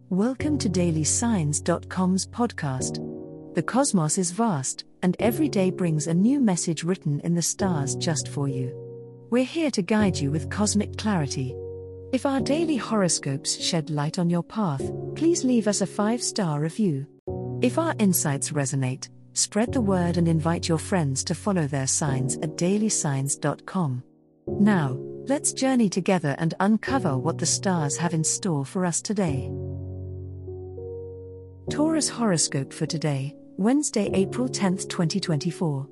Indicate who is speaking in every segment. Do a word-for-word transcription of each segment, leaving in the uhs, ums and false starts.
Speaker 1: Welcome to daily signs dot com's podcast. The cosmos is vast, and every day brings a new message written in the stars just for you. We're here to guide you with cosmic clarity. If our daily horoscopes shed light on your path, please leave us a five-star review. If our insights resonate, spread the word and invite your friends to follow their signs at daily signs dot com. Now, let's journey together and uncover what the stars have in store for us today. Taurus horoscope for today, Wednesday, April tenth, twenty twenty-four.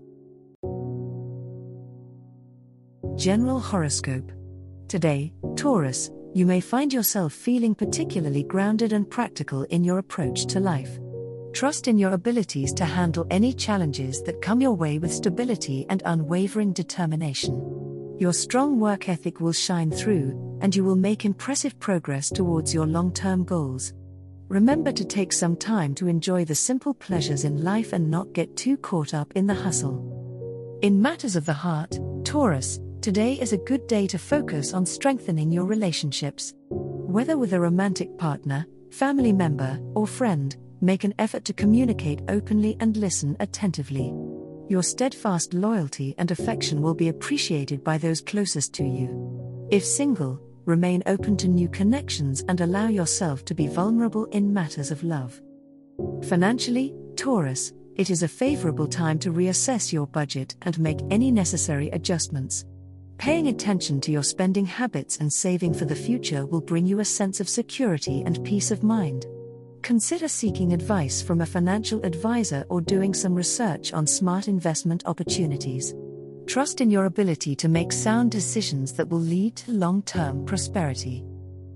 Speaker 1: General horoscope. Today, Taurus, you may find yourself feeling particularly grounded and practical in your approach to life. Trust in your abilities to handle any challenges that come your way with stability and unwavering determination. Your strong work ethic will shine through, and you will make impressive progress towards your long-term goals. Remember to take some time to enjoy the simple pleasures in life and not get too caught up in the hustle. In matters of the heart, Taurus, today is a good day to focus on strengthening your relationships. Whether with a romantic partner, family member, or friend, make an effort to communicate openly and listen attentively. Your steadfast loyalty and affection will be appreciated by those closest to you. If single, remain open to new connections and allow yourself to be vulnerable in matters of love. Financially, Taurus, it is a favorable time to reassess your budget and make any necessary adjustments. Paying attention to your spending habits and saving for the future will bring you a sense of security and peace of mind. Consider seeking advice from a financial advisor or doing some research on smart investment opportunities. Trust in your ability to make sound decisions that will lead to long-term prosperity.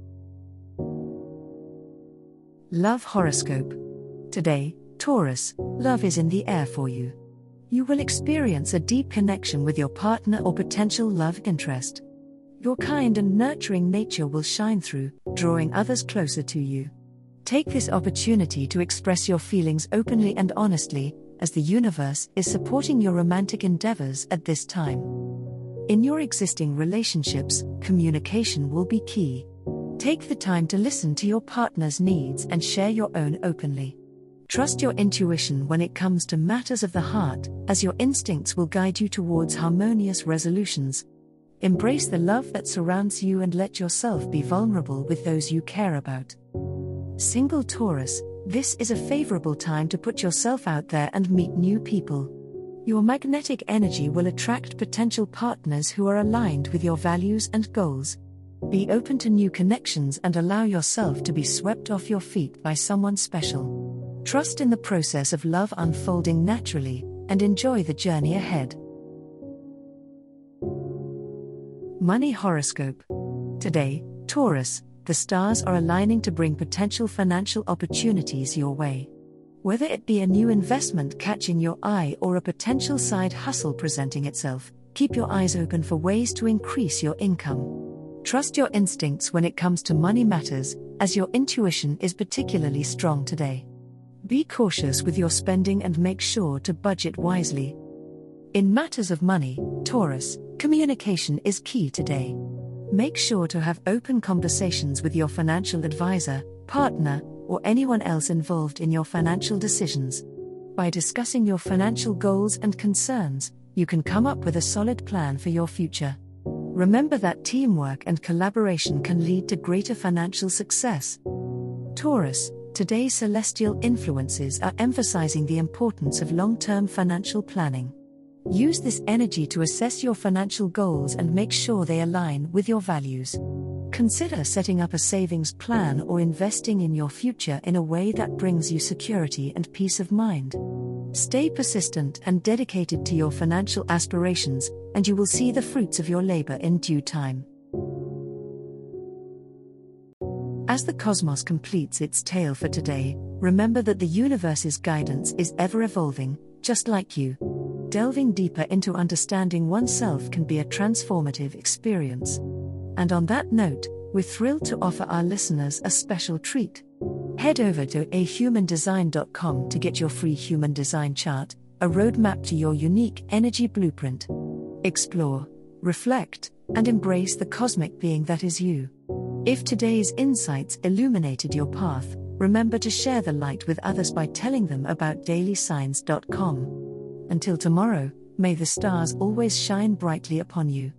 Speaker 1: Love horoscope. Today, Taurus, love is in the air for you. You will experience a deep connection with your partner or potential love interest. Your kind and nurturing nature will shine through, drawing others closer to you. Take this opportunity to express your feelings openly and honestly, as the universe is supporting your romantic endeavors at this time. In your existing relationships, communication will be key. Take the time to listen to your partner's needs and share your own openly. Trust your intuition when it comes to matters of the heart, as your instincts will guide you towards harmonious resolutions. Embrace the love that surrounds you and let yourself be vulnerable with those you care about. Single Taurus, this is a favorable time to put yourself out there and meet new people. Your magnetic energy will attract potential partners who are aligned with your values and goals. Be open to new connections and allow yourself to be swept off your feet by someone special. Trust in the process of love unfolding naturally, and enjoy the journey ahead. Money horoscope. Today, Taurus, the stars are aligning to bring potential financial opportunities your way. Whether it be a new investment catching your eye or a potential side hustle presenting itself, keep your eyes open for ways to increase your income. Trust your instincts when it comes to money matters, as your intuition is particularly strong today. Be cautious with your spending and make sure to budget wisely. In matters of money, Taurus, communication is key today. Make sure to have open conversations with your financial advisor, partner, or anyone else involved in your financial decisions. By discussing your financial goals and concerns, you can come up with a solid plan for your future. Remember that teamwork and collaboration can lead to greater financial success. Taurus, today's celestial influences are emphasizing the importance of long-term financial planning. Use this energy to assess your financial goals and make sure they align with your values. Consider setting up a savings plan or investing in your future in a way that brings you security and peace of mind. Stay persistent and dedicated to your financial aspirations, and you will see the fruits of your labor in due time. As the cosmos completes its tale for today, remember that the universe's guidance is ever evolving, just like you. Delving deeper into understanding oneself can be a transformative experience. And on that note, we're thrilled to offer our listeners a special treat. Head over to a human design dot com to get your free human design chart, a roadmap to your unique energy blueprint. Explore, reflect, and embrace the cosmic being that is you. If today's insights illuminated your path, Remember to share the light with others by telling them about daily signs dot com. Until tomorrow, may the stars always shine brightly upon you.